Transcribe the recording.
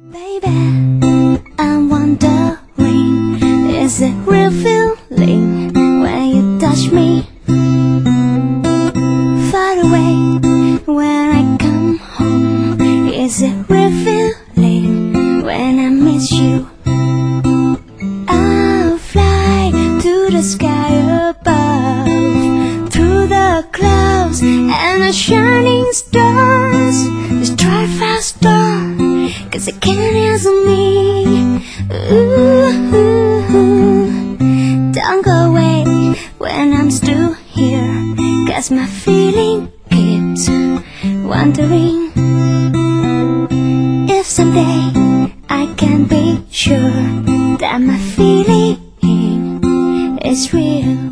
Baby, I'm wondering, is it real feeling when you touch me? Far away when I come home, is it real feeling when I miss you? I'll fly to the sky above, through the clouds and the shining stars. Just drive faster, 'cause it can't answer me. Ooh, don't go away when I'm still here, 'cause my feeling keeps wondering if someday I can be sure that my feeling is real.